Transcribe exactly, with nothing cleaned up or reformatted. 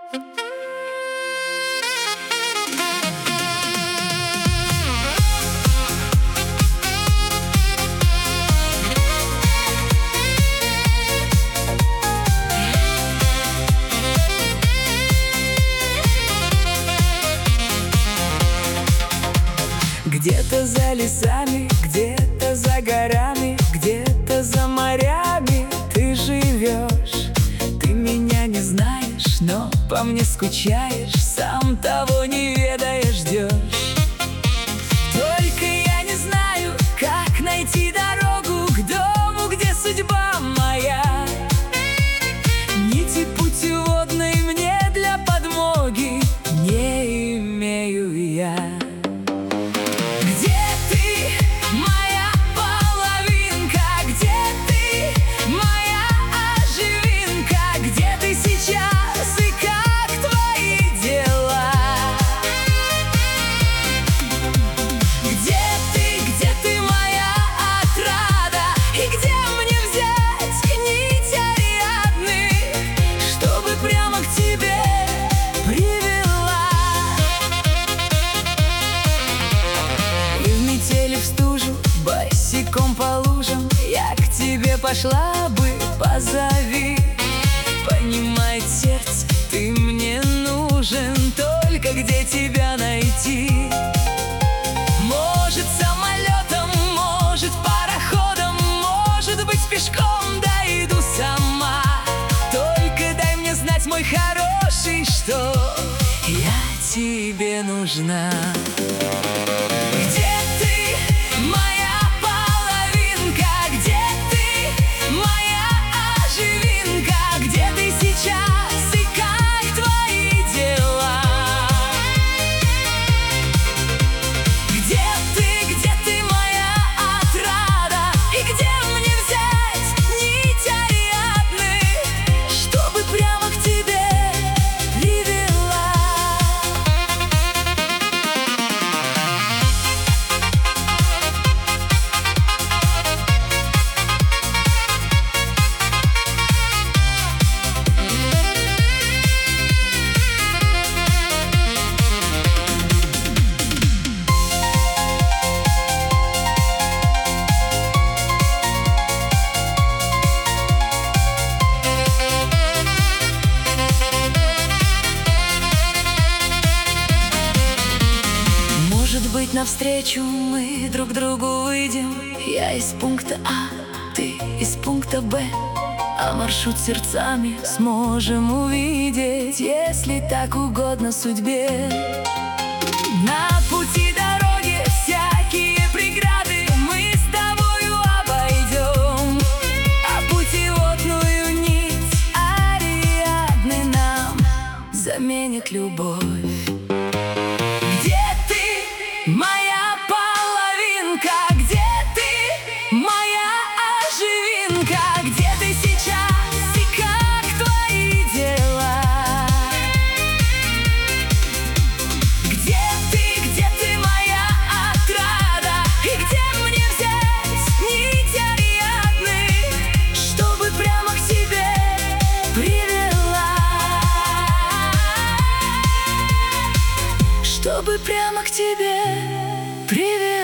Где-то за лесами, где-то за горами, где-то за морями ты живешь. Ты меня не знаешь, но по мне скучаешь, сам того не ведая ждешь. Только я не знаю, как найти дорогу к дому, где судьба моя. Нити путеводной мне для подмоги не имею я. Босиком по лужам я к тебе пошла бы, позови. Понимает сердце, ты мне нужен, только где тебя найти? Может, самолетом, может, пароходом, может быть, пешком дойду сама. Только дай мне знать, мой хороший, что я тебе нужна. Быть навстречу мы друг другу выйдем. Я из пункта А, ты из пункта Б, а маршрут сердцами сможем увидеть, если так угодно судьбе. На пути дороги всякие преграды мы с тобою обойдем, а путеводную нить Ариадны нам заменит любовь. Моя половинка, где ты, моя оживинка? Где ты сейчас и как твои дела? Где ты, где ты, моя отрада? И где мне взять нить Ариадны, чтобы прямо к тебе привела? Чтобы прямо к тебе привет.